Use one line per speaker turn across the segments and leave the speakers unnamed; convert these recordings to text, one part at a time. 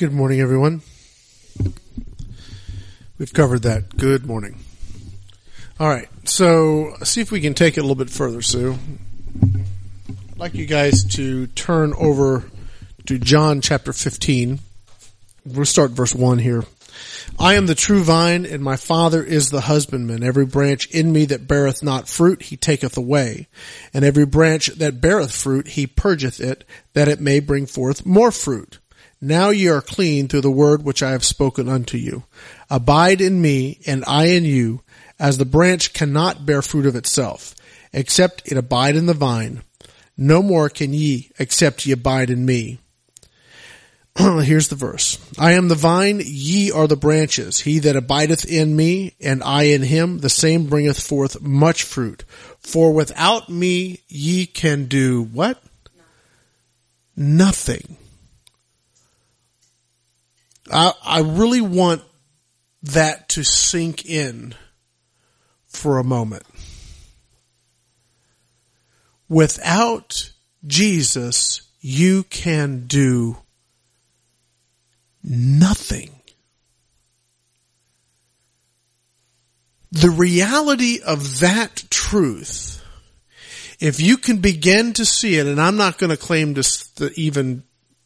Good morning, everyone. We've covered that. Good morning. All right, so see if we can take it a little bit further, Sue. I'd like you guys to turn over to John chapter 15. We'll start verse 1 here. I am the true vine, and my Father is the husbandman. Every branch in me that beareth not fruit, he taketh away. And every branch that beareth fruit, he purgeth it, that it may bring forth more fruit. Now ye are clean through the word which I have spoken unto you. Abide in me, and I in you, as the branch cannot bear fruit of itself, except it abide in the vine. No more can ye, except ye abide in me. Here's the verse. I am the vine, ye are the branches. He that abideth in me, and I in him, the same bringeth forth much fruit. For without me ye can do what? Nothing. I really want that to sink in for a moment. Without Jesus, you can do nothing. The reality of that truth, if you can begin to see it, and I'm not going to claim to even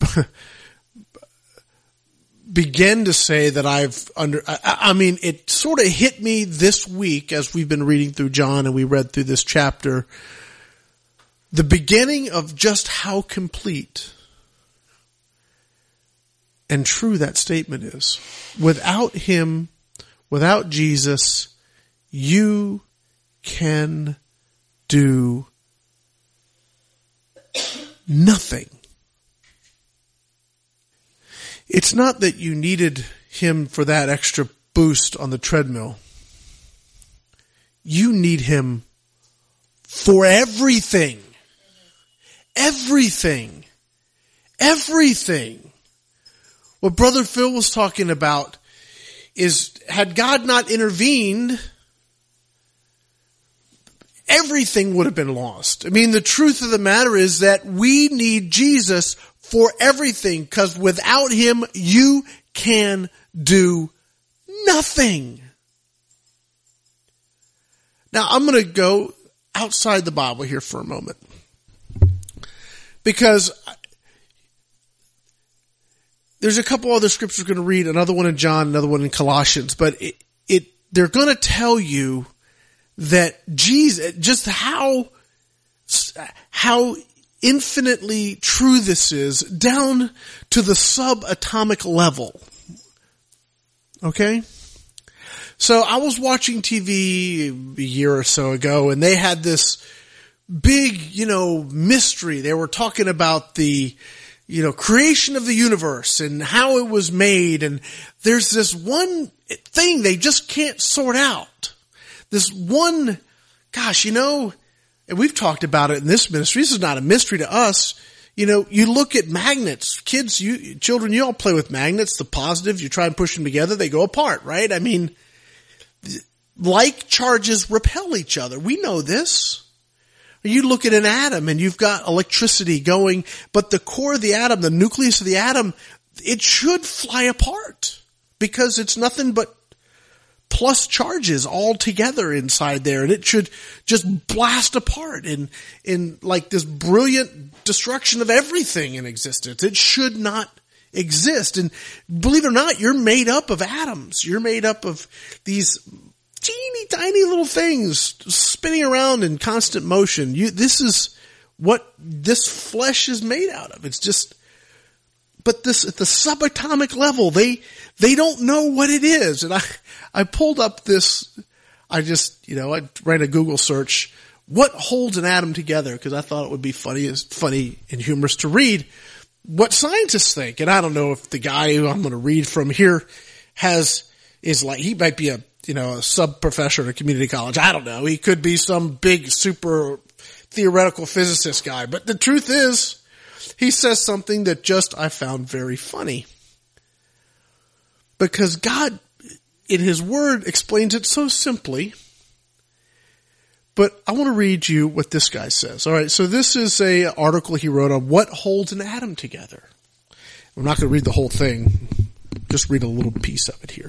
begin to say that it sort of hit me this week as we've been reading through John and we read through this chapter, the beginning of just how complete and true that statement is. Without him, without Jesus, you can do nothing. It's not that you needed him for that extra boost on the treadmill. You need him for everything. Everything. Everything. What Brother Phil was talking about is, had God not intervened, everything would have been lost. I mean, the truth of the matter is that we need Jesus for everything, because without him, you can do nothing. Now, I'm going to go outside the Bible here for a moment, because there's a couple other scriptures we're going to read, another one in John, another one in Colossians, but they're going to tell you that Jesus, just how infinitely true this is, down to the subatomic level. Okay? So I was watching TV a year or so ago, and they had this big, mystery. They were talking about the, creation of the universe and how it was made, and there's this one thing they just can't sort out. This one, and we've talked about it in this ministry. This is not a mystery to us. You look at magnets. Children, you all play with magnets. The positives, you try and push them together, they go apart, right? I mean, like charges repel each other. We know this. You look at an atom and you've got electricity going, but the core of the atom, the nucleus of the atom, it should fly apart because it's nothing but plus charges all together inside there, and it should just blast apart in like this brilliant destruction of everything in existence. It should not exist. And believe it or not, you're made up of atoms. You're made up of these teeny tiny little things spinning around in constant motion. This is what this flesh is made out of. It's just, but this at the subatomic level, they don't know what it is. And I pulled up this, I ran a Google search, what holds an atom together? Because I thought it would be funny and humorous to read what scientists think. And I don't know if the guy who I'm going to read from here he might be a sub-professor at a community college. I don't know. He could be some big, super theoretical physicist guy. But the truth is, he says something that I found very funny. Because God, in his word, explains it so simply. But I want to read you what this guy says. All right, so this is an article he wrote on what holds an atom together. I'm not going to read the whole thing. just read a little piece of it here.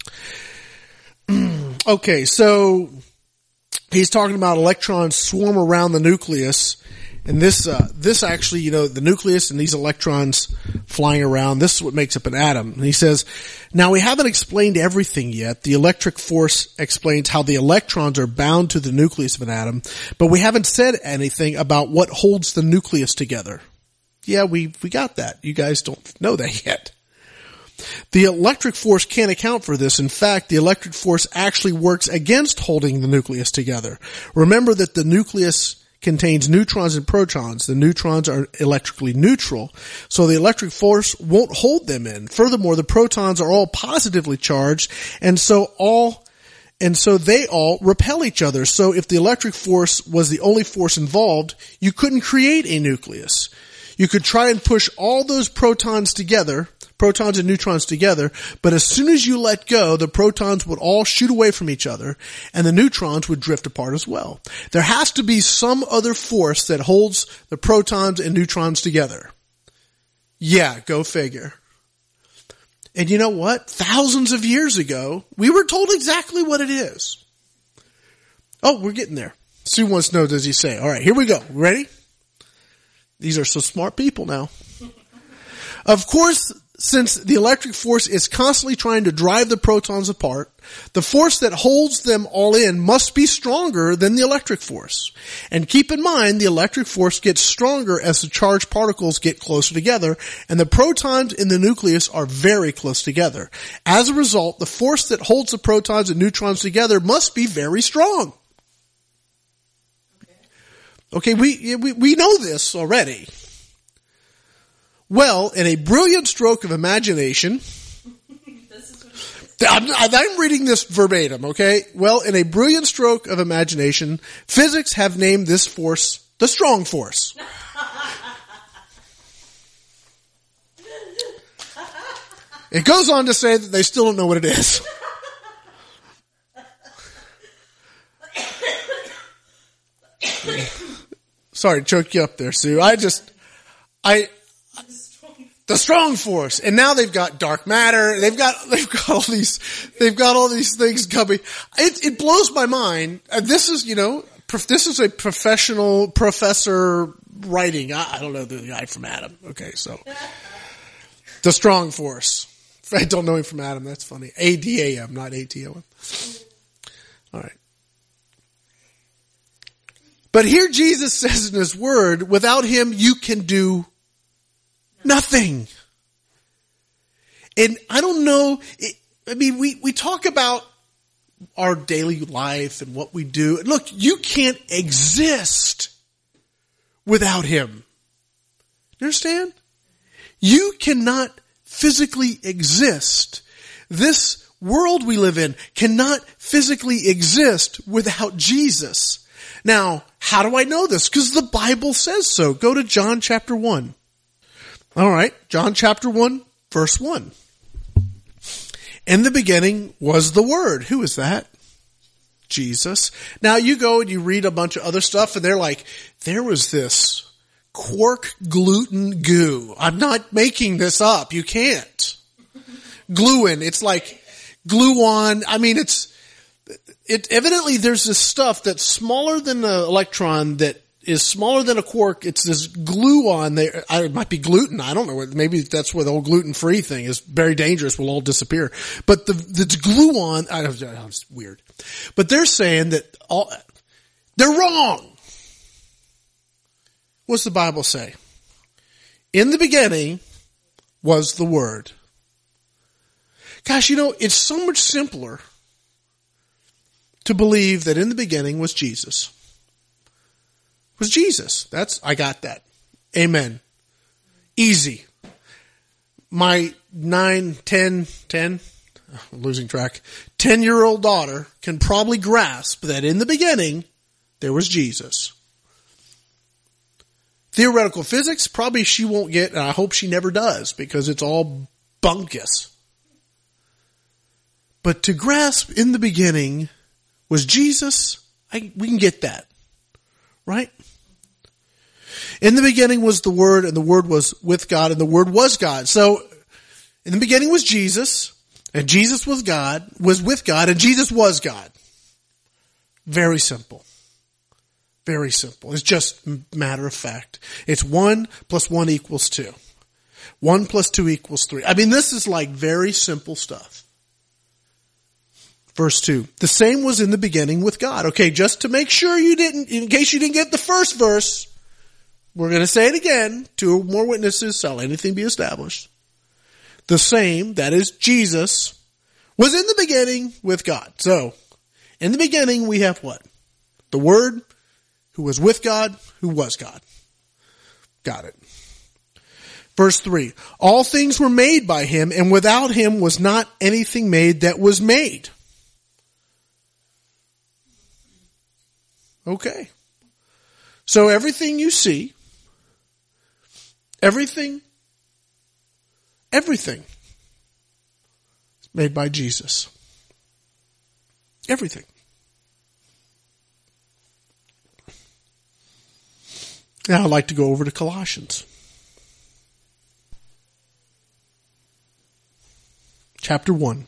Okay, so he's talking about electrons swarm around the nucleus. And this actually, the nucleus and these electrons flying around, this is what makes up an atom. And he says, now we haven't explained everything yet. The electric force explains how the electrons are bound to the nucleus of an atom, but we haven't said anything about what holds the nucleus together. Yeah, we got that. You guys don't know that yet. The electric force can't account for this. In fact, the electric force actually works against holding the nucleus together. Remember that the nucleus contains neutrons and protons. The neutrons are electrically neutral, so the electric force won't hold them in. Furthermore, the protons are all positively charged, and so they all repel each other. So if the electric force was the only force involved, you couldn't create a nucleus. You could try and push all those protons and neutrons together, but as soon as you let go, the protons would all shoot away from each other, and the neutrons would drift apart as well. There has to be some other force that holds the protons and neutrons together. Yeah, go figure. And you know what? Thousands of years ago, we were told exactly what it is. Oh, we're getting there. Sue wants to know, does he say? All right, here we go. Ready? These are so smart people now. Of course, since the electric force is constantly trying to drive the protons apart, the force that holds them all in must be stronger than the electric force. And keep in mind, the electric force gets stronger as the charged particles get closer together, and the protons in the nucleus are very close together. As a result, the force that holds the protons and neutrons together must be very strong. Okay, we know this already. Well, in a brilliant stroke of imagination, I'm reading this verbatim, okay? Well, in a brilliant stroke of imagination, physics have named this force the strong force. It goes on to say that they still don't know what it is. Sorry to choke you up there, Sue. The strong force. And now they've got dark matter. They've got all these things coming. It blows my mind. This is, this is a professional professor writing. I don't know the guy from Adam. Okay, so. The strong force. I don't know him from Adam. That's funny. ADAM, not ATOM. All right. But here Jesus says in his word, without him you can do nothing. And I don't know, we talk about our daily life and what we do. Look, you can't exist without him. You understand? You cannot physically exist. This world we live in cannot physically exist without Jesus. Now, how do I know this? Because the Bible says so. Go to John chapter 1. All right, John chapter 1, verse 1. In the beginning was the Word. Who is that? Jesus. Now you go and you read a bunch of other stuff and they're like, there was this quark gluten goo. I'm not making this up. You can't. Gluon. It's like glue on. I mean, evidently there's this stuff that's smaller than an electron that is smaller than a quark. It's this gluon there. It might be gluten. I don't know. Maybe that's where the whole gluten-free thing is very dangerous. Will all disappear. But the gluon, it's weird. But they're saying that they're wrong. What's the Bible say? In the beginning was the Word. Gosh, it's so much simpler to believe that in the beginning was Jesus. Was Jesus. I got that. Amen. Easy. My 10, I'm losing track, 10-year-old daughter can probably grasp that in the beginning there was Jesus. Theoretical physics, probably she won't get, and I hope she never does, because it's all bunkus. But to grasp in the beginning was Jesus, we can get that. Right? In the beginning was the Word, and the Word was with God, and the Word was God. So, In the beginning was Jesus, and Jesus was with God, and Jesus was God. Very simple. Very simple. It's just matter of fact. It's 1 + 1 = 2. 1 + 2 = 3. I mean, this is like very simple stuff. Verse 2. The same was in the beginning with God. Okay, just to make sure in case you didn't get the first verse, we're going to say it again. 2 or more witnesses shall anything be established. The same, that is Jesus, was in the beginning with God. So, in the beginning we have what? The Word, who was with God, who was God. Got it. Verse 3. All things were made by him, and without him was not anything made that was made. Okay. So everything you see, everything is made by Jesus. Everything. Now I'd like to go over to Colossians. Chapter 1.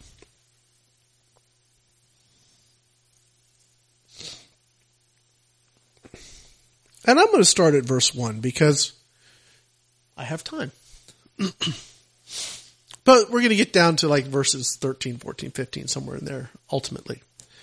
And I'm going to start at verse 1 because I have time. But we're going to get down to like verses 13, 14, 15, somewhere in there, ultimately.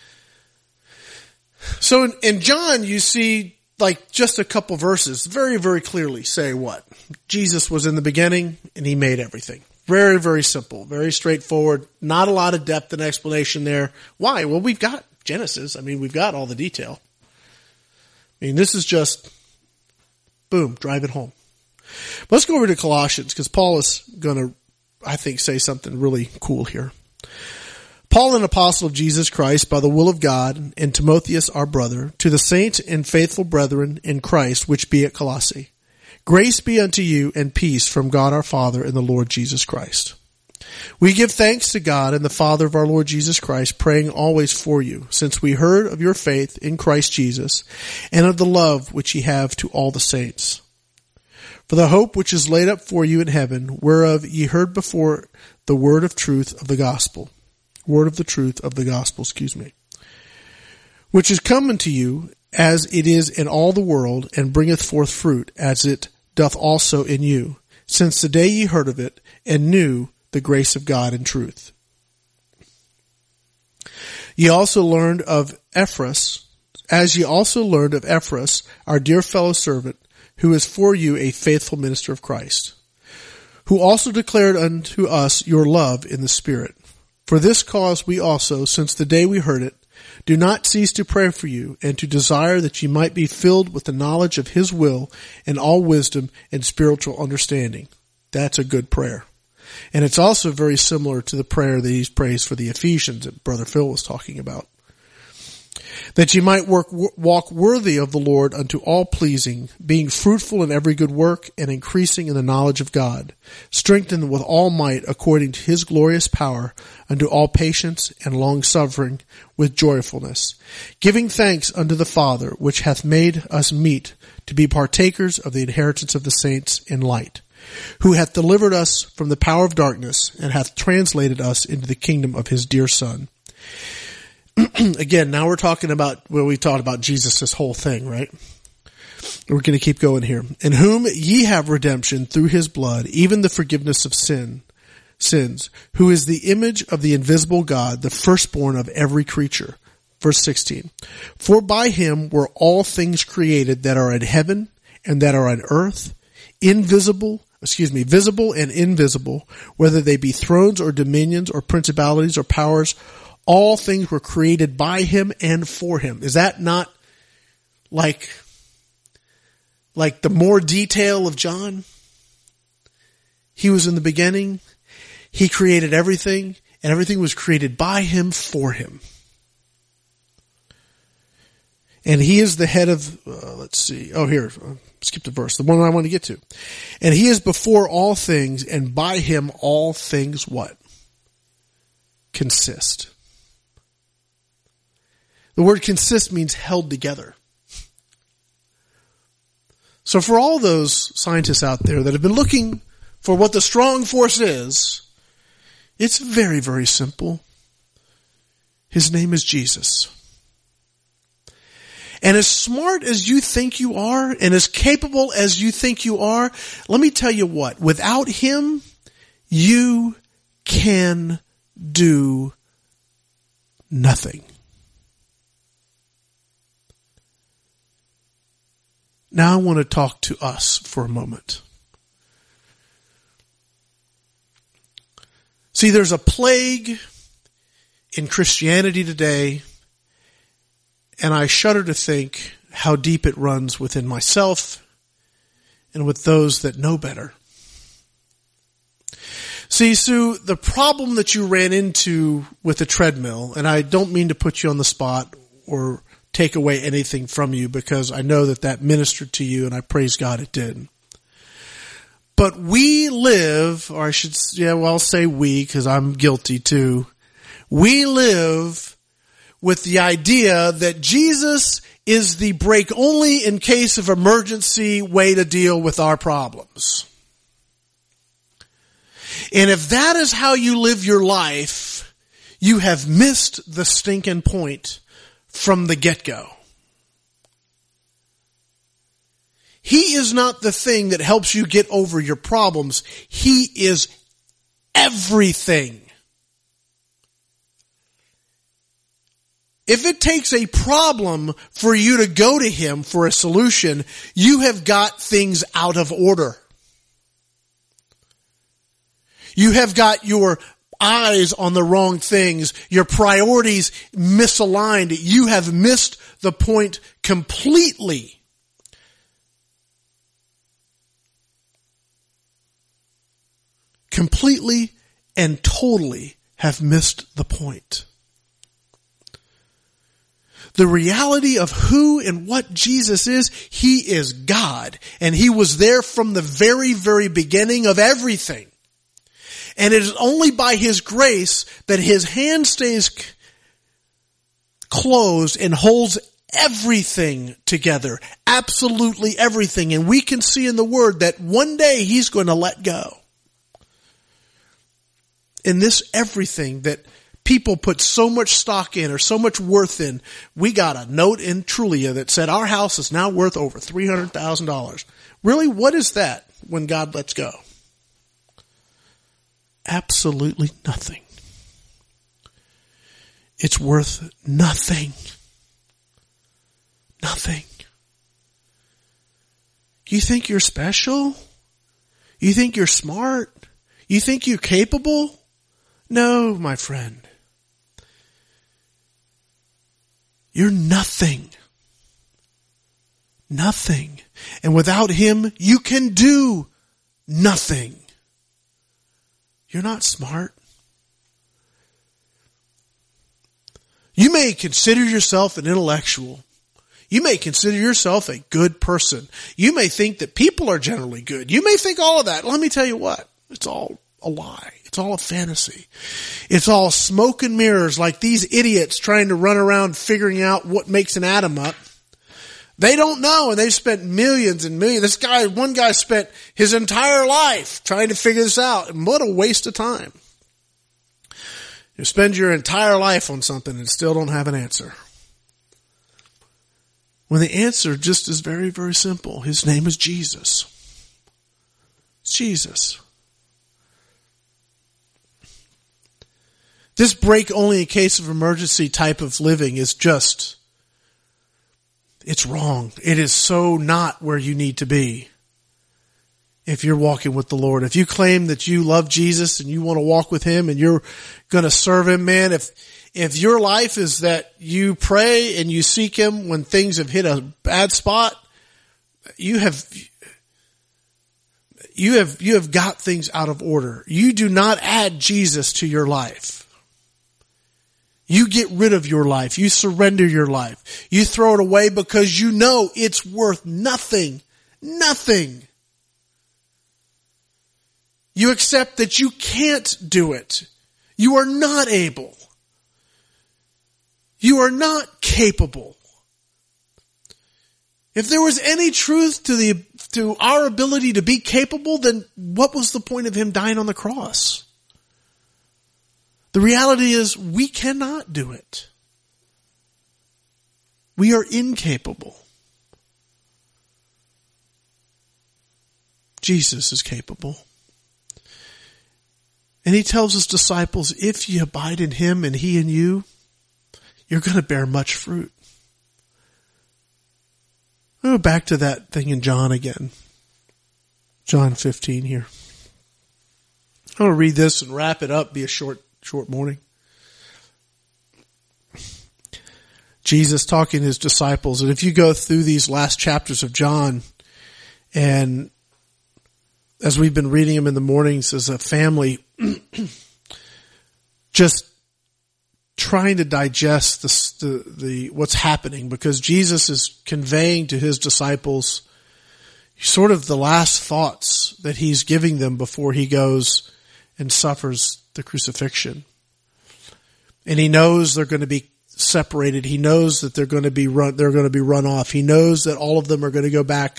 So in John, you see like just a couple verses very, very clearly say what? Jesus was in the beginning and he made everything. Very, very simple, very straightforward. Not a lot of depth and explanation there. Why? Well, we've got Genesis. I mean, we've got all the detail. I mean, this is just, boom, drive it home. But let's go over to Colossians because Paul is going to, I think, say something really cool here. Paul, an apostle of Jesus Christ, by the will of God, and Timotheus, our brother, to the saints and faithful brethren in Christ, which be at Colossae. Grace be unto you and peace from God our Father and the Lord Jesus Christ. We give thanks to God and the Father of our Lord Jesus Christ, praying always for you, since we heard of your faith in Christ Jesus, and of the love which ye have to all the saints. For the hope which is laid up for you in heaven, whereof ye heard before the word of truth of the gospel. Word of the truth of the gospel, which is come unto you, as it is in all the world, and bringeth forth fruit, as it doth also in you, since the day ye heard of it, and knew the grace of God in truth. Ye also learned of Ephras, as ye also learned of Ephras, our dear fellow servant, who is for you a faithful minister of Christ, who also declared unto us your love in the Spirit. For this cause we also, since the day we heard it, do not cease to pray for you, and to desire that ye might be filled with the knowledge of his will and all wisdom and spiritual understanding. That's a good prayer. And it's also very similar to the prayer that he's prays for the Ephesians that Brother Phil was talking about. That ye might walk worthy of the Lord unto all pleasing, being fruitful in every good work, and increasing in the knowledge of God, strengthened with all might according to his glorious power, unto all patience and long-suffering with joyfulness, giving thanks unto the Father, which hath made us meet to be partakers of the inheritance of the saints in light, who hath delivered us from the power of darkness, and hath translated us into the kingdom of his dear Son. Again, now we're talking about, well, we talked about Jesus, this whole thing, right? We're going to keep going here. In whom ye have redemption through his blood, even the forgiveness of sins, who is the image of the invisible God, the firstborn of every creature. Verse 16. For by him were all things created that are in heaven and that are on earth, visible and invisible, whether they be thrones or dominions or principalities or powers. All things were created by him and for him. Is that not like the more detail of John? He was in the beginning. He created everything, and everything was created by him for him. And he is the head of, skip the verse, the one I want to get to. And he is before all things, and by him all things what? Consist. The word consist means held together. So for all those scientists out there that have been looking for what the strong force is, It's very, very simple. His name is Jesus. And as smart as you think you are, and as capable as you think you are, let me tell you what, without Him, you can do nothing. Now I want to talk to us for a moment. See, there's a plague in Christianity today, and I shudder to think how deep it runs within myself and with those that know better. See, Sue, the problem that you ran into with the treadmill, and I don't mean to put you on the spot or take away anything from you, because I know that ministered to you, and I praise God it did. But we live, or I should, I'll say we, because I'm guilty too. We live with the idea that Jesus is the break only in case of emergency way to deal with our problems. And if that is how you live your life, you have missed the stinking point from the get-go. He is not the thing that helps you get over your problems. He is everything. If it takes a problem for you to go to Him for a solution, you have got things out of order. You have got your eyes on the wrong things, your priorities misaligned. You have missed the point completely. Completely and totally have missed the point. The reality of who and what Jesus is, He is God. And He was there from the very, very beginning of everything. And it is only by His grace that His hand stays closed and holds everything together. Absolutely everything. And we can see in the Word that one day He's going to let go. In this everything that people put so much stock in or so much worth in, we got a note in Trulia that said our house is now worth over $300,000. Really? What is that when God lets go? Absolutely nothing. It's worth nothing. Nothing. You think you're special? You think you're smart? You think you're capable? No, my friend. You're nothing. Nothing. And without Him, you can do nothing. You're not smart. You may consider yourself an intellectual. You may consider yourself a good person. You may think that people are generally good. You may think all of that. Let me tell you what. It's all a lie. It's all a fantasy. It's all smoke and mirrors, like these idiots trying to run around figuring out what makes an atom up. They don't know, and they've spent millions and millions. One guy spent his entire life trying to figure this out, and what a waste of time. You spend your entire life on something and still don't have an answer. When the answer just is very, very simple. His name is Jesus. It's Jesus. This break only in case of emergency type of living is just, it's wrong. It is so not where you need to be if you're walking with the Lord. If you claim that you love Jesus and you want to walk with Him and you're going to serve Him, man, if your life is that you pray and you seek Him when things have hit a bad spot, you have got things out of order. You do not add Jesus to your life. You get rid of your life. You surrender your life. You throw it away because you know it's worth nothing. Nothing. You accept that you can't do it. You are not able. You are not capable. If there was any truth to our ability to be capable, then what was the point of Him dying on the cross? The reality is we cannot do it. We are incapable. Jesus is capable. And he tells his disciples, if you abide in him and he in you, you're going to bear much fruit. I'll go back to that thing in John again. John 15 here. I'm going to read this and wrap it up, be a short morning. Jesus talking to his disciples. And if you go through these last chapters of John, and as we've been reading them in the mornings as a family, just trying to digest the what's happening, because Jesus is conveying to his disciples sort of the last thoughts that he's giving them before he goes and suffers the crucifixion. And he knows they're going to be separated. He knows that they're going to be run off. He knows that all of them are going to go back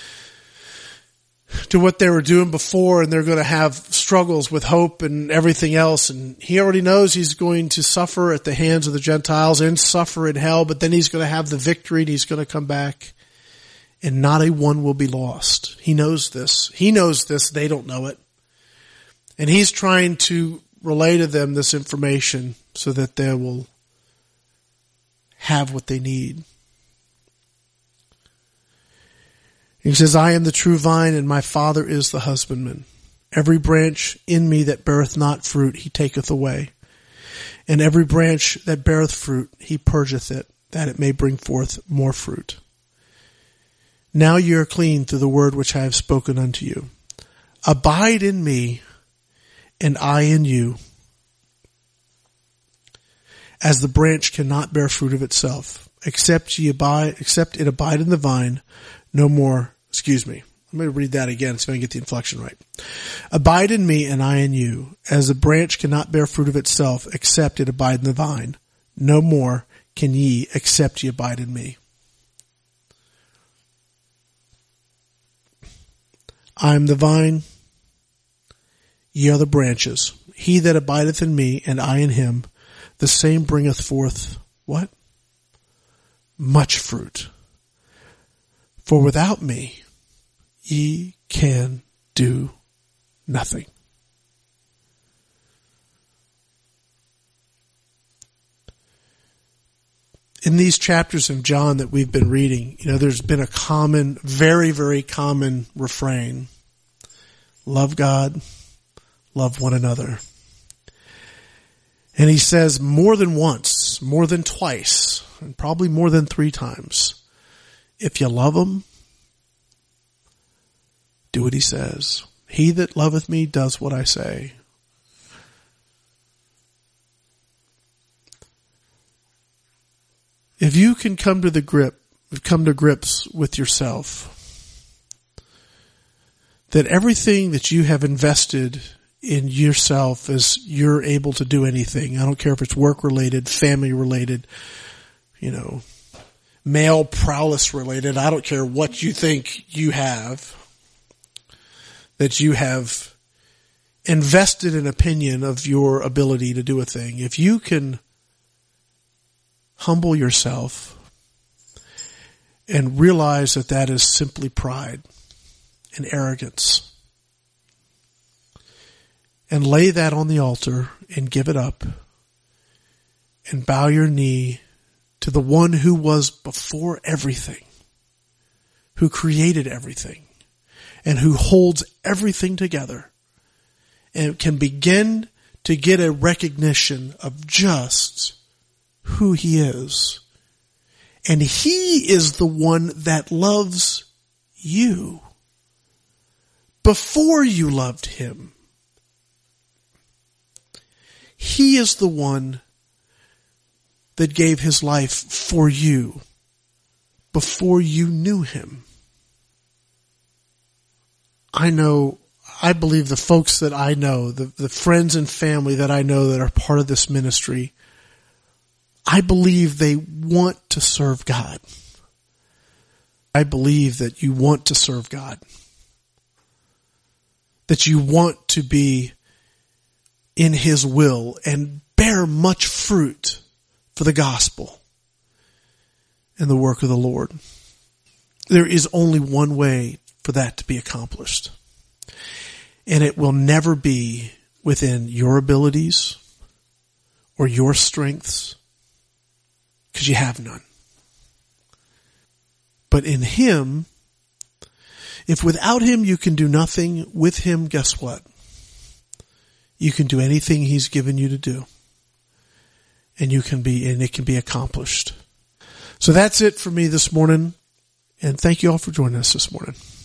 to what they were doing before, and they're going to have struggles with hope and everything else. And he already knows he's going to suffer at the hands of the Gentiles and suffer in hell, but then he's going to have the victory and he's going to come back, and not a one will be lost. He knows this. He knows this. They don't know it. And he's trying to relay to them this information so that they will have what they need. He says, I am the true vine, and my Father is the husbandman. Every branch in me that beareth not fruit, he taketh away. And every branch that beareth fruit, he purgeth it, that it may bring forth more fruit. Now ye are clean through the word which I have spoken unto you. Abide in me, and I in you. As the branch cannot bear fruit of itself, except it abide in the vine, no more. Excuse me. I'm going to read that again so I can get the inflection right. Abide in me and I in you, as a branch cannot bear fruit of itself, except it abide in the vine. No more can ye, except ye abide in me. I am the vine, ye are the branches. He that abideth in me and I in him, the same bringeth forth what? Much fruit. For without me, ye can do nothing. In these chapters of John that we've been reading, there's been a common, very, very common refrain. Love God, love one another. And he says more than once, more than twice, and probably more than 3 times, if you love him, do what he says. He that loveth me does what I say. If you can come to grips with yourself, that everything that you have invested in yourself as you're able to do anything, I don't care if it's work related, family related, male prowess related, I don't care what you think you have, that you have invested an opinion of your ability to do a thing. If you can humble yourself and realize that that is simply pride and arrogance, and lay that on the altar and give it up and bow your knee to the one who was before everything, who created everything, and who holds everything together, and can begin to get a recognition of just who he is. And he is the one that loves you before you loved him. He is the one that gave his life for you before you knew him. I believe the folks that I know, the friends and family that I know that are part of this ministry, I believe they want to serve God. I believe that you want to serve God. That you want to be in His will and bear much fruit for the gospel and the work of the Lord. There is only one way for that to be accomplished. And it will never be within your abilities or your strengths, because you have none. But in Him, if without Him you can do nothing, with Him, guess what? You can do anything He's given you to do. And it can be accomplished. So that's it for me this morning. And thank you all for joining us this morning.